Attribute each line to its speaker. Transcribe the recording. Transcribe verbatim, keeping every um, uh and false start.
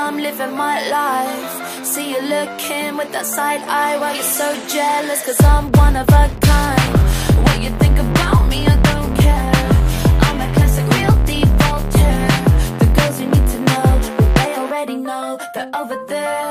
Speaker 1: I'm living my life. See you looking with that side eye while you're so jealous, cause I'm one of a kind. What you think about me, I don't care. I'm a classic real default, yeah. The girls you need to know, they already know. They're over there